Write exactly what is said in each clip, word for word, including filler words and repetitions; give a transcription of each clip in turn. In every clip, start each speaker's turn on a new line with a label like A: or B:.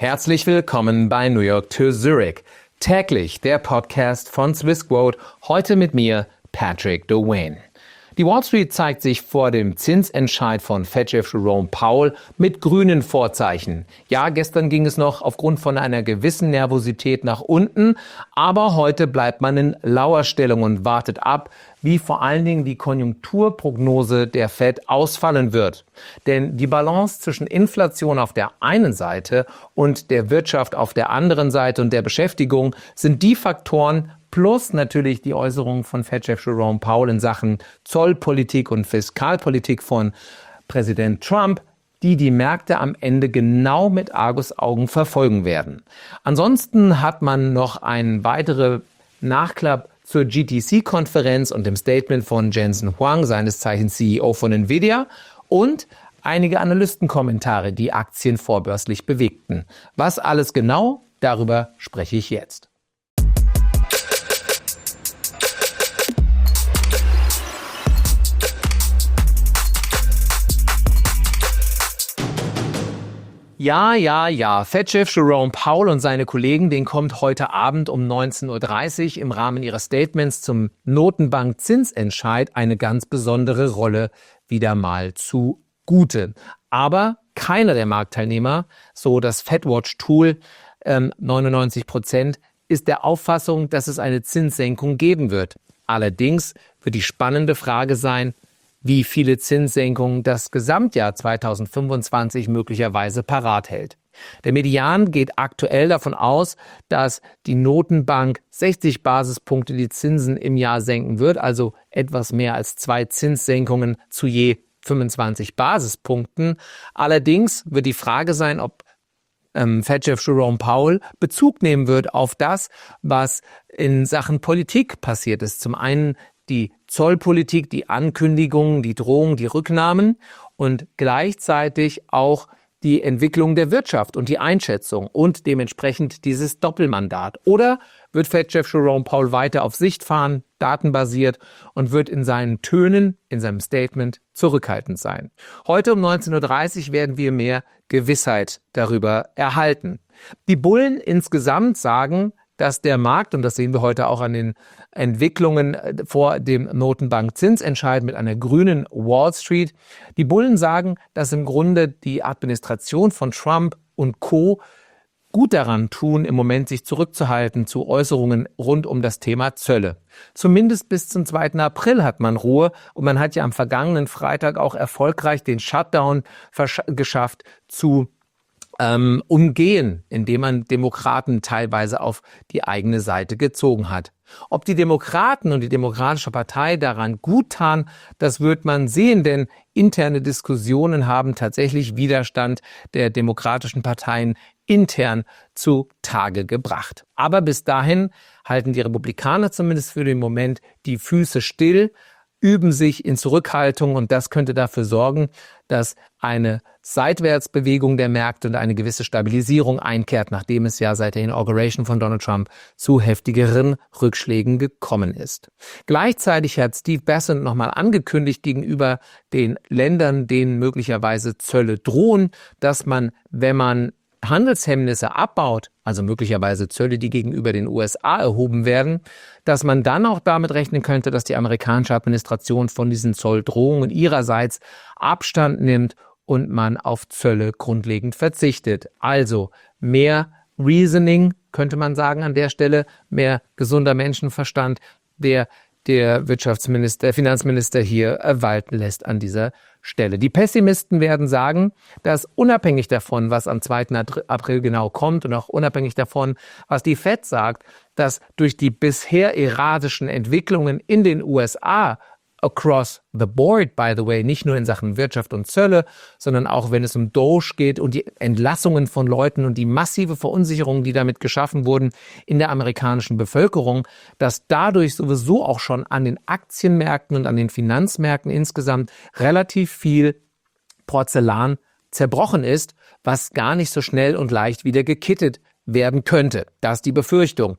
A: Herzlich willkommen bei New York to Zurich. Täglich der Podcast von Swissquote, heute mit mir, Patrick Dwayne. Die Wall Street zeigt sich vor dem Zinsentscheid von Fed-Chef Jerome Powell mit grünen Vorzeichen. Ja, gestern ging es noch aufgrund von einer gewissen Nervosität nach unten, aber heute bleibt man in Lauerstellung und wartet ab, wie vor allen Dingen die Konjunkturprognose der Fed ausfallen wird. Denn die Balance zwischen Inflation auf der einen Seite und der Wirtschaft auf der anderen Seite und der Beschäftigung sind die Faktoren, plus natürlich die Äußerungen von Fed-Chef Jerome Powell in Sachen Zollpolitik und Fiskalpolitik von Präsident Trump, die die Märkte am Ende genau mit Argusaugen verfolgen werden. Ansonsten hat man noch einen weiteren Nachklapp zur G T C-Konferenz und dem Statement von Jensen Huang, seines Zeichens C E O von Nvidia, und einige Analystenkommentare, die Aktien vorbörslich bewegten. Was alles genau, darüber spreche ich jetzt. Ja, ja, ja, Fed-Chef Jerome Powell und seine Kollegen, denen kommt heute Abend um neunzehn Uhr dreißig im Rahmen ihrer Statements zum Notenbank-Zinsentscheid eine ganz besondere Rolle wieder mal zugute. Aber keiner der Marktteilnehmer, so das FedWatch-Tool, ähm, neunundneunzig Prozent, ist der Auffassung, dass es eine Zinssenkung geben wird. Allerdings wird die spannende Frage sein, wie viele Zinssenkungen das Gesamtjahr zweitausendfünfundzwanzig möglicherweise parat hält. Der Median geht aktuell davon aus, dass die Notenbank sechzig Basispunkte die Zinsen im Jahr senken wird, also etwas mehr als zwei Zinssenkungen zu je fünfundzwanzig Basispunkten. Allerdings wird die Frage sein, ob ähm, Fed-Chef Jerome Powell Bezug nehmen wird auf das, was in Sachen Politik passiert ist. Zum einen die Zollpolitik, die Ankündigungen, die Drohungen, die Rücknahmen und gleichzeitig auch die Entwicklung der Wirtschaft und die Einschätzung und dementsprechend dieses Doppelmandat. Oder wird Fed-Chef Jerome Powell weiter auf Sicht fahren, datenbasiert, und wird in seinen Tönen, in seinem Statement zurückhaltend sein? Heute um neunzehn Uhr dreißig werden wir mehr Gewissheit darüber erhalten. Die Bullen insgesamt sagen, dass der Markt, und das sehen wir heute auch an den Entwicklungen vor dem Notenbank-Zinsentscheid mit einer grünen Wall Street, die Bullen sagen, dass im Grunde die Administration von Trump und Co. gut daran tun, im Moment sich zurückzuhalten zu Äußerungen rund um das Thema Zölle. Zumindest bis zum zweiten April hat man Ruhe, und man hat ja am vergangenen Freitag auch erfolgreich den Shutdown geschafft zu Ähm, umgehen, indem man Demokraten teilweise auf die eigene Seite gezogen hat. Ob die Demokraten und die Demokratische Partei daran gut taten, das wird man sehen, denn interne Diskussionen haben tatsächlich Widerstand der demokratischen Parteien intern zu Tage gebracht. Aber bis dahin halten die Republikaner zumindest für den Moment die Füße still, üben sich in Zurückhaltung, und das könnte dafür sorgen, dass eine Seitwärtsbewegung der Märkte und eine gewisse Stabilisierung einkehrt, nachdem es ja seit der Inauguration von Donald Trump zu heftigeren Rückschlägen gekommen ist. Gleichzeitig hat Steve Bassett nochmal angekündigt gegenüber den Ländern, denen möglicherweise Zölle drohen, dass man, wenn man Handelshemmnisse abbaut, also möglicherweise Zölle, die gegenüber den U S A erhoben werden, dass man dann auch damit rechnen könnte, dass die amerikanische Administration von diesen Zolldrohungen ihrerseits Abstand nimmt und man auf Zölle grundlegend verzichtet. Also mehr Reasoning, könnte man sagen an der Stelle, mehr gesunder Menschenverstand, der der Wirtschaftsminister, der Finanzminister hier walten lässt an dieser Stelle. Die Pessimisten werden sagen, dass unabhängig davon, was am zweiten April genau kommt, und auch unabhängig davon, was die Fed sagt, dass durch die bisher erratischen Entwicklungen in den U S A across the board, by the way, nicht nur in Sachen Wirtschaft und Zölle, sondern auch wenn es um Doge geht und die Entlassungen von Leuten und die massive Verunsicherung, die damit geschaffen wurden in der amerikanischen Bevölkerung, dass dadurch sowieso auch schon an den Aktienmärkten und an den Finanzmärkten insgesamt relativ viel Porzellan zerbrochen ist, was gar nicht so schnell und leicht wieder gekittet werden könnte. Das ist die Befürchtung.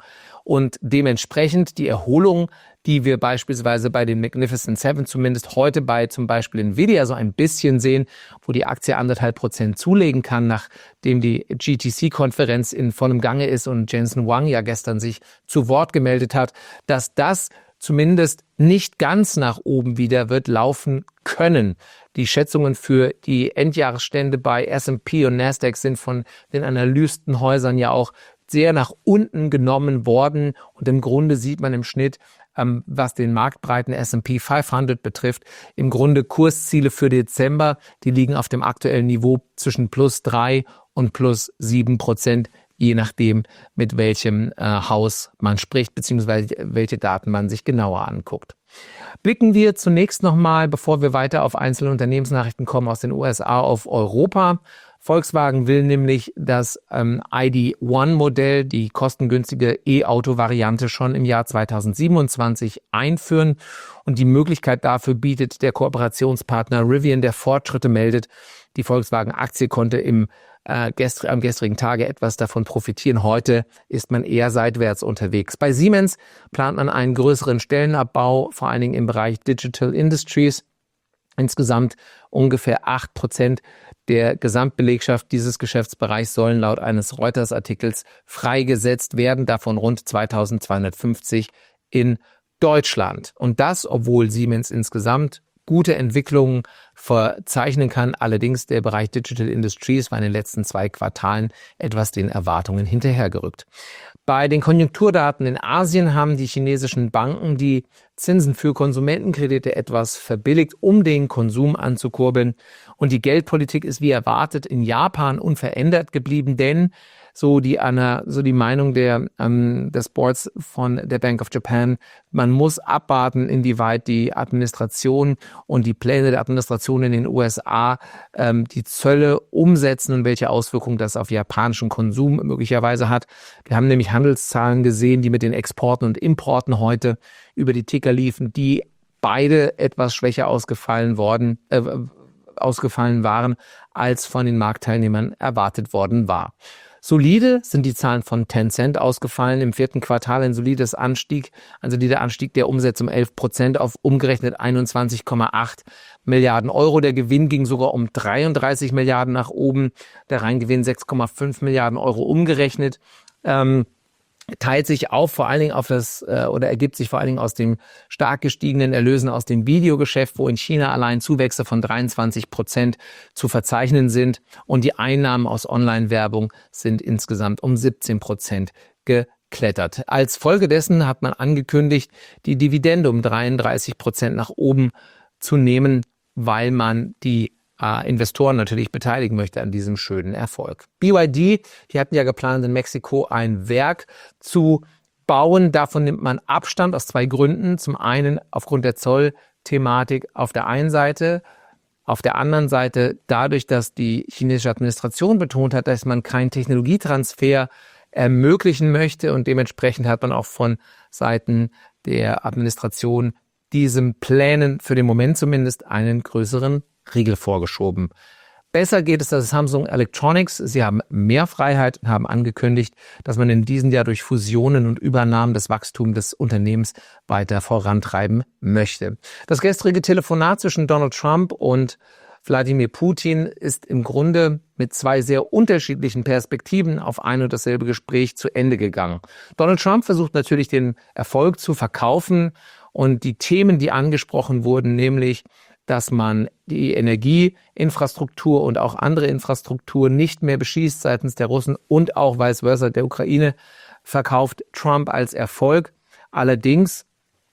A: und dementsprechend die Erholung, die wir beispielsweise bei den Magnificent Seven zumindest heute bei zum Beispiel Nvidia so ein bisschen sehen, wo die Aktie anderthalb Prozent zulegen kann, nachdem die G T C-Konferenz in vollem Gange ist und Jensen Huang ja gestern sich zu Wort gemeldet hat, dass das zumindest nicht ganz nach oben wieder wird laufen können. Die Schätzungen für die Endjahresstände bei S und P und Nasdaq sind von den Analystenhäusern ja auch sehr nach unten genommen worden und im Grunde sieht man im Schnitt, ähm, was den marktbreiten S und P fünfhundert betrifft, im Grunde Kursziele für Dezember, die liegen auf dem aktuellen Niveau zwischen plus drei und plus sieben Prozent, je nachdem, mit welchem äh, Haus man spricht, beziehungsweise welche Daten man sich genauer anguckt. Blicken wir zunächst nochmal, bevor wir weiter auf einzelne Unternehmensnachrichten kommen, aus den U S A auf Europa. Volkswagen will nämlich das ähm, I D eins Modell, die kostengünstige E-Auto-Variante, schon im Jahr zweitausendsiebenundzwanzig einführen. Und die Möglichkeit dafür bietet der Kooperationspartner Rivian, der Fortschritte meldet. Die Volkswagen-Aktie konnte im, äh, gestr- am gestrigen Tage etwas davon profitieren. Heute ist man eher seitwärts unterwegs. Bei Siemens plant man einen größeren Stellenabbau, vor allen Dingen im Bereich Digital Industries. Insgesamt ungefähr acht Prozent der Gesamtbelegschaft dieses Geschäftsbereichs sollen laut eines Reuters-Artikels freigesetzt werden, davon rund zweitausendzweihundertfünfzig in Deutschland. Und das, obwohl Siemens insgesamt gute Entwicklungen verzeichnen kann. Allerdings der Bereich Digital Industries war in den letzten zwei Quartalen etwas den Erwartungen hinterhergerückt. Bei den Konjunkturdaten in Asien haben die chinesischen Banken die Zinsen für Konsumentenkredite etwas verbilligt, um den Konsum anzukurbeln. Und die Geldpolitik ist wie erwartet in Japan unverändert geblieben, denn so die, so die Meinung der, ähm, des Boards von der Bank of Japan, man muss abwarten, inwieweit die Administration und die Pläne der Administration in den U S A ähm, die Zölle umsetzen und welche Auswirkungen das auf japanischen Konsum möglicherweise hat. Wir haben nämlich Handelszahlen gesehen, die mit den Exporten und Importen heute über die Ticker liefen, die beide etwas schwächer ausgefallen worden, äh, ausgefallen waren, als von den Marktteilnehmern erwartet worden war. Solide sind die Zahlen von Tencent ausgefallen. Im vierten Quartal ein solides Anstieg, ein solider Anstieg der Umsätze um elf Prozent auf umgerechnet einundzwanzig Komma acht Milliarden Euro. Der Gewinn ging sogar um dreiunddreißig Milliarden nach oben. Der Reingewinn sechs Komma fünf Milliarden Euro umgerechnet. Ähm, teilt sich auf vor allen Dingen auf das äh, oder ergibt sich vor allen Dingen aus dem stark gestiegenen Erlösen aus dem Videogeschäft, wo in China allein Zuwächse von dreiundzwanzig Prozent zu verzeichnen sind und die Einnahmen aus Online-Werbung sind insgesamt um siebzehn Prozent geklettert. Als Folge dessen hat man angekündigt, die Dividende um dreiunddreißig Prozent nach oben zu nehmen, weil man die Äh, Investoren natürlich beteiligen möchte an diesem schönen Erfolg. B Y D, die hatten ja geplant, in Mexiko ein Werk zu bauen. Davon nimmt man Abstand aus zwei Gründen. Zum einen aufgrund der Zollthematik auf der einen Seite, auf der anderen Seite dadurch, dass die chinesische Administration betont hat, dass man keinen Technologietransfer ermöglichen möchte und dementsprechend hat man auch von Seiten der Administration diesem Plänen für den Moment zumindest einen größeren Riegel vorgeschoben. Besser geht es das Samsung Electronics. Sie haben mehr Freiheit und haben angekündigt, dass man in diesem Jahr durch Fusionen und Übernahmen das Wachstum des Unternehmens weiter vorantreiben möchte. Das gestrige Telefonat zwischen Donald Trump und Wladimir Putin ist im Grunde mit zwei sehr unterschiedlichen Perspektiven auf ein und dasselbe Gespräch zu Ende gegangen. Donald Trump versucht natürlich den Erfolg zu verkaufen und die Themen, die angesprochen wurden, nämlich dass man die Energieinfrastruktur und auch andere Infrastruktur nicht mehr beschießt seitens der Russen und auch vice versa der Ukraine, verkauft Trump als Erfolg. Allerdings,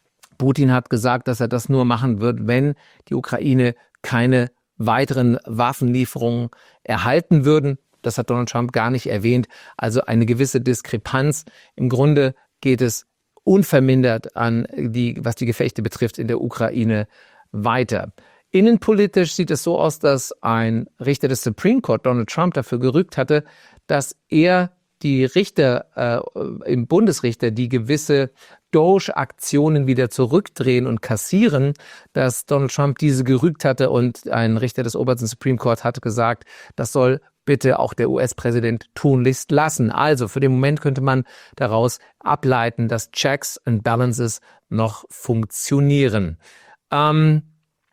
A: Putin hat gesagt, dass er das nur machen wird, wenn die Ukraine keine weiteren Waffenlieferungen erhalten würden. Das hat Donald Trump gar nicht erwähnt. Also eine gewisse Diskrepanz. Im Grunde geht es unvermindert an die, was die Gefechte betrifft, in der Ukraine weiter. Innenpolitisch sieht es so aus, dass ein Richter des Supreme Court, Donald Trump, dafür gerügt hatte, dass er die Richter äh, im Bundesrichter, die gewisse Doge-Aktionen wieder zurückdrehen und kassieren, dass Donald Trump diese gerügt hatte und ein Richter des obersten Supreme Court hatte gesagt, das soll bitte auch der U S-Präsident tunlichst lassen. Also für den Moment könnte man daraus ableiten, dass Checks and Balances noch funktionieren. Ähm,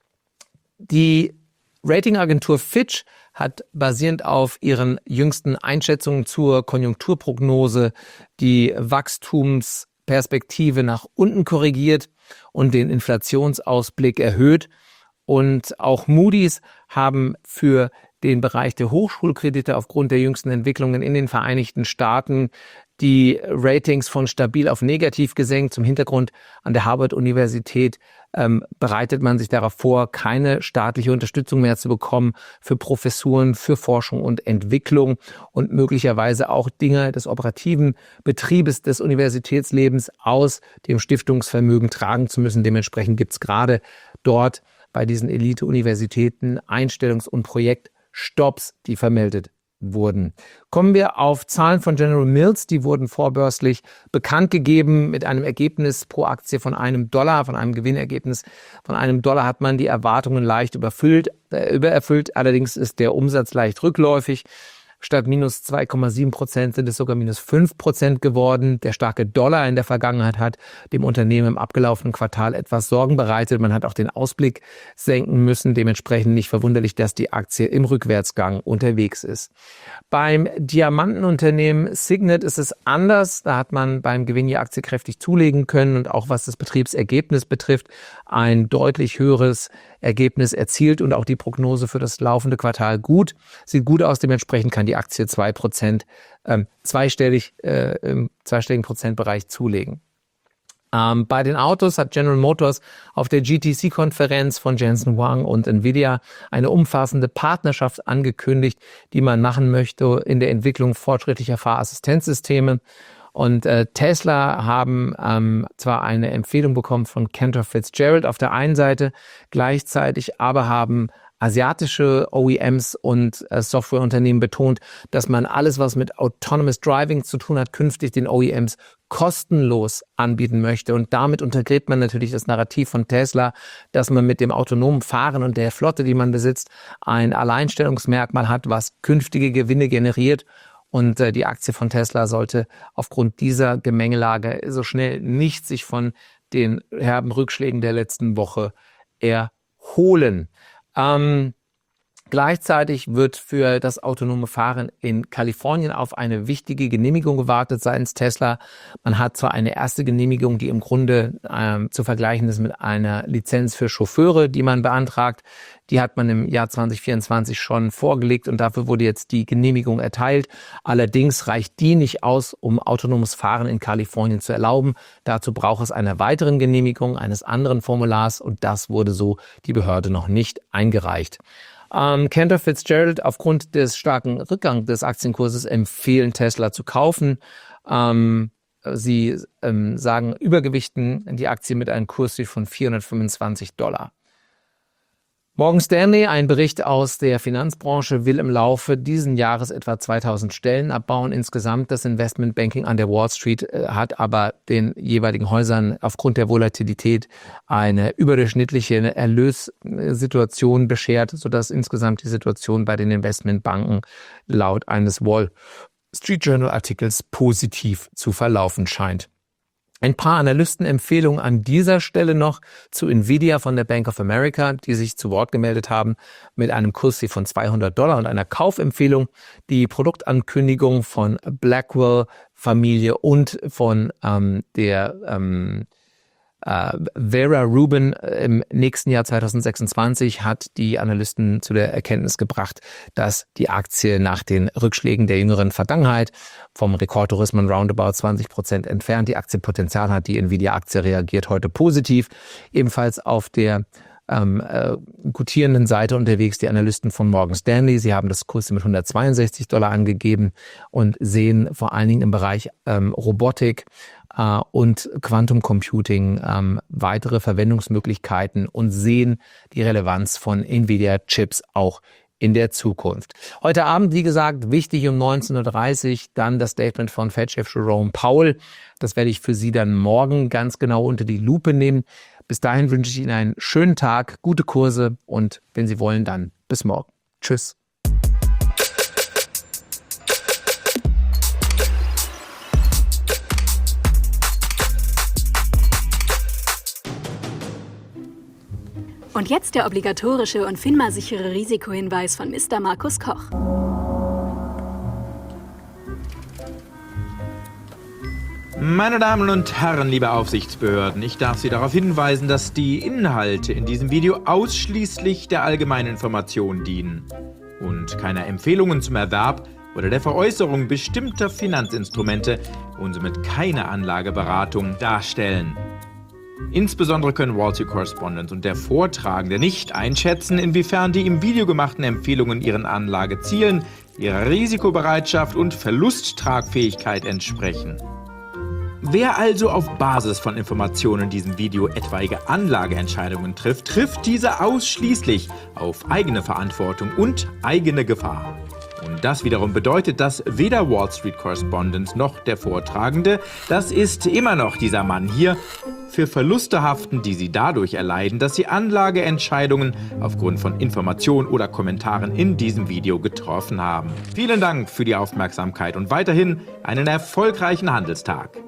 A: die Ratingagentur Fitch hat basierend auf ihren jüngsten Einschätzungen zur Konjunkturprognose die Wachstumsperspektive nach unten korrigiert und den Inflationsausblick erhöht. Und auch Moody's haben für den Bereich der Hochschulkredite aufgrund der jüngsten Entwicklungen in den Vereinigten Staaten die Ratings von stabil auf negativ gesenkt. Zum Hintergrund: an der Harvard-Universität ähm, bereitet man sich darauf vor, keine staatliche Unterstützung mehr zu bekommen für Professuren, für Forschung und Entwicklung und möglicherweise auch Dinge des operativen Betriebes des Universitätslebens aus dem Stiftungsvermögen tragen zu müssen. Dementsprechend gibt es gerade dort bei diesen Elite-Universitäten Einstellungs- und Projektstopps, die vermeldet wurden. Kommen wir auf Zahlen von General Mills. Die wurden vorbörslich bekannt gegeben mit einem Ergebnis pro Aktie von einem Dollar. Von einem Gewinnergebnis von einem Dollar hat man die Erwartungen leicht überfüllt, äh, übererfüllt. Allerdings ist der Umsatz leicht rückläufig. Statt minus zwei Komma sieben Prozent sind es sogar minus fünf Prozent geworden. Der starke Dollar in der Vergangenheit hat dem Unternehmen im abgelaufenen Quartal etwas Sorgen bereitet. Man hat auch den Ausblick senken müssen. Dementsprechend nicht verwunderlich, dass die Aktie im Rückwärtsgang unterwegs ist. Beim Diamantenunternehmen Signet ist es anders. Da hat man beim Gewinn die Aktie kräftig zulegen können und auch was das Betriebsergebnis betrifft, ein deutlich höheres Ergebnis erzielt und auch die Prognose für das laufende Quartal gut. Sieht gut aus, dementsprechend kann die Aktie zwei Prozent, ähm, zweistellig, äh, im zweistelligen Prozentbereich zulegen. Ähm, bei den Autos hat General Motors auf der G T C-Konferenz von Jensen Huang und Nvidia eine umfassende Partnerschaft angekündigt, die man machen möchte in der Entwicklung fortschrittlicher Fahrassistenzsysteme. Und äh, Tesla haben ähm, zwar eine Empfehlung bekommen von Cantor Fitzgerald auf der einen Seite, gleichzeitig aber haben asiatische O E Ms und äh, Softwareunternehmen betont, dass man alles, was mit Autonomous Driving zu tun hat, künftig den O E Ms kostenlos anbieten möchte. Und damit untergräbt man natürlich das Narrativ von Tesla, dass man mit dem autonomen Fahren und der Flotte, die man besitzt, ein Alleinstellungsmerkmal hat, was künftige Gewinne generiert. Und äh, die Aktie von Tesla sollte aufgrund dieser Gemengelage so schnell nicht sich von den herben Rückschlägen der letzten Woche erholen. Ähm, gleichzeitig wird für das autonome Fahren in Kalifornien auf eine wichtige Genehmigung gewartet seitens Tesla. Man hat zwar eine erste Genehmigung, die im Grunde ähm, zu vergleichen ist mit einer Lizenz für Chauffeure, die man beantragt. Die hat man im Jahr zwanzig vierundzwanzig schon vorgelegt und dafür wurde jetzt die Genehmigung erteilt. Allerdings reicht die nicht aus, um autonomes Fahren in Kalifornien zu erlauben. Dazu braucht es eine weiteren Genehmigung eines anderen Formulars und das wurde so die Behörde noch nicht eingereicht. Ähm, Cantor Fitzgerald aufgrund des starken Rückgangs des Aktienkurses empfehlen Tesla zu kaufen. Ähm, sie ähm, sagen, übergewichten die Aktie mit einem Kursziel von vierhundertfünfundzwanzig Dollar. Morgan Stanley, ein Bericht aus der Finanzbranche, will im Laufe diesen Jahres etwa zweitausend Stellen abbauen. Insgesamt das Investmentbanking an der Wall Street äh, hat aber den jeweiligen Häusern aufgrund der Volatilität eine überdurchschnittliche Erlössituation beschert, sodass insgesamt die Situation bei den Investmentbanken laut eines Wall Street Journal Artikels positiv zu verlaufen scheint. Ein paar Analystenempfehlungen an dieser Stelle noch zu Nvidia von der Bank of America, die sich zu Wort gemeldet haben mit einem Kursziel von zweihundert Dollar und einer Kaufempfehlung. Die Produktankündigung von Blackwell Familie und von ähm, der ähm, äh, Vera Rubin im nächsten Jahr zweitausendsechsundzwanzig hat die Analysten zu der Erkenntnis gebracht, dass die Aktie nach den Rückschlägen der jüngeren Vergangenheit vom Rekordtourismus roundabout zwanzig Prozent entfernt die Aktienpotenzial hat. Die Nvidia-Aktie reagiert heute positiv. Ebenfalls auf der ähm, äh, gutierenden Seite unterwegs die Analysten von Morgan Stanley. Sie haben das Kurs mit hundertzweiundsechzig Dollar angegeben und sehen vor allen Dingen im Bereich ähm, Robotik äh, und Quantum Computing ähm, weitere Verwendungsmöglichkeiten und sehen die Relevanz von Nvidia-Chips auch in der Zukunft. Heute Abend, wie gesagt, wichtig um neunzehn Uhr dreißig, dann das Statement von Fed-Chef Jerome Powell. Das werde ich für Sie dann morgen ganz genau unter die Lupe nehmen. Bis dahin wünsche ich Ihnen einen schönen Tag, gute Kurse und wenn Sie wollen, dann bis morgen. Tschüss.
B: Und jetzt der obligatorische und FINMA-sichere Risikohinweis von Mister Markus Koch.
C: Meine Damen und Herren, liebe Aufsichtsbehörden, ich darf Sie darauf hinweisen, dass die Inhalte in diesem Video ausschließlich der allgemeinen Information dienen und keine Empfehlungen zum Erwerb oder der Veräußerung bestimmter Finanzinstrumente und somit keine Anlageberatung darstellen. Insbesondere können Wall Street Correspondent und der Vortragende nicht einschätzen, inwiefern die im Video gemachten Empfehlungen ihren Anlagezielen, ihrer Risikobereitschaft und Verlusttragfähigkeit entsprechen. Wer also auf Basis von Informationen in diesem Video etwaige Anlageentscheidungen trifft, trifft diese ausschließlich auf eigene Verantwortung und eigene Gefahr. Und das wiederum bedeutet, dass weder Wall Street Correspondent noch der Vortragende, das ist immer noch dieser Mann hier, für Verluste haften, die sie dadurch erleiden, dass sie Anlageentscheidungen aufgrund von Informationen oder Kommentaren in diesem Video getroffen haben. Vielen Dank für die Aufmerksamkeit und weiterhin einen erfolgreichen Handelstag.